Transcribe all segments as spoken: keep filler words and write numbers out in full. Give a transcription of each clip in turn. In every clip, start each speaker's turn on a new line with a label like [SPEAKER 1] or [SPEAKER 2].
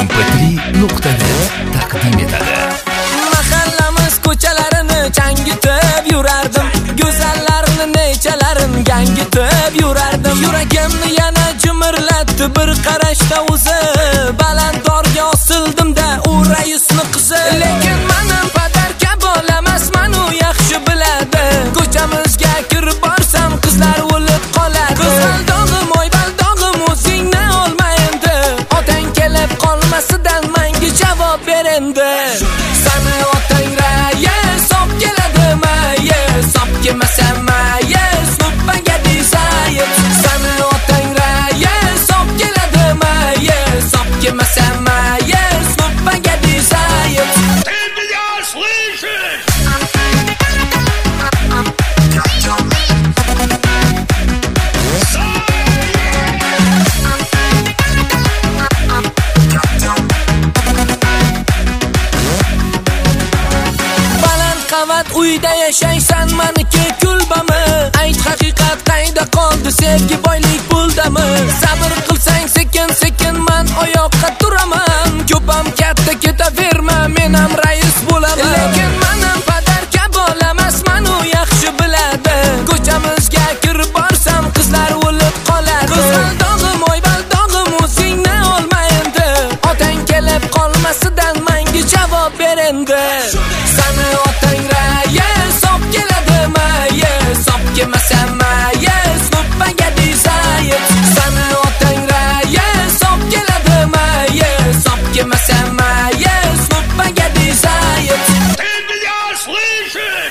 [SPEAKER 1] em p tri nuqta net taqdim etadi.
[SPEAKER 2] Mahallamiz ko'chalarini changitib yurardim, go'zallarni nechalarin gangitib yurardim. Yuragimni yana jimirlatdi bir qarashda o'zi, balandorga osildim-da u raisni qizi. Lekin mening padarka bo'lamasman, u yaxshi biladi. Ko'chamizga kirib borsam qizlar o'lib qoladi. Go'zal dog'im, oy baldog'im, o'zingni olma endi. Otang kelib qolmasidan menga javob ber endi. Sani otang rais, sop keladimi? Sop kelmasa mayis, nupaga desayib. Sani otang rais, sop keladimi? Sop kelmasa mayis, nupaga desayib.
[SPEAKER 3] Ты меня слышишь?
[SPEAKER 2] Qavat uyda yashaysan, meniki kulbami? Ayt haqiqat qayda qoldi, sevgi boylik puldami? Sabr qilsang sekin sekin men oyoqqa turaman. Ko'pam katta ketaverma, men ham rais bo'laman. Lekin mening padarka bo'lamasman, u yaxshi biladi. Ko'chamizga kirib borsam qizlar o'lib qoladi. Go'zal dog'im, oy baldog'im, o'zingni olma endi. Otang kelib qolmasidan menga javob ber endi. Sani otang rais, sop keladimi? Sop kelmasa mayis, nupaga desayib. Sani otang rais, sop keladimi? Sop kelmasa mayis, nupaga desayib.
[SPEAKER 3] Ты меня слышишь?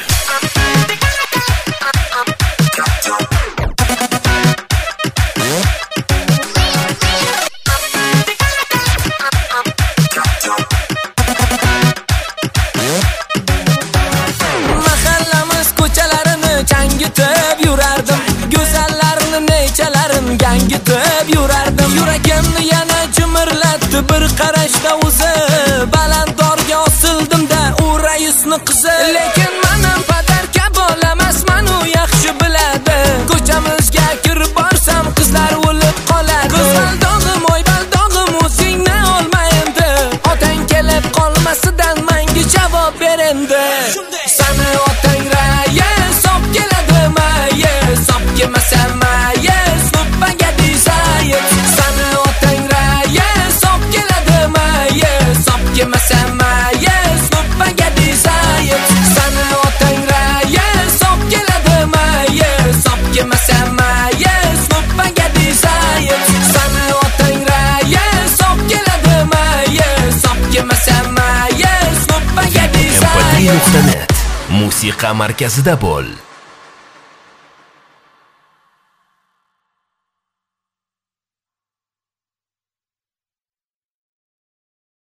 [SPEAKER 2] Mahallamiz ko'chalarini changitib yurardim, go'zallarni nechalarin gangitib yurardim. Yuragimni yana jimirlatdi bir qarashda o'zi, balandorga osildim-da u raisni qizi. Lekin mening padarka bo'lamasman, u yaxshi biladi. Ko'chamizga kirib borsam qizlar o'lib qoladi. Go'zal dog'im, oy baldog'im, o'zingni olma endi. Otang kelib qolmasidan menga javob ber endi. Sani otang rais, sop keladimi? Sop kelmasa mayis, nupaga desayib. Sani otang rais, sop keladimi? Sop kelmasa mayis, nupaga desayib. Sani otang rais, sop keladimi? Sop kelmasa mayis, nupaga desayib. Sani otang rais, sop keladimi? Sop kelmasa mayis, nupaga
[SPEAKER 1] em p tri
[SPEAKER 2] desayib.
[SPEAKER 1] nuqta net musiqa markazida bo'l.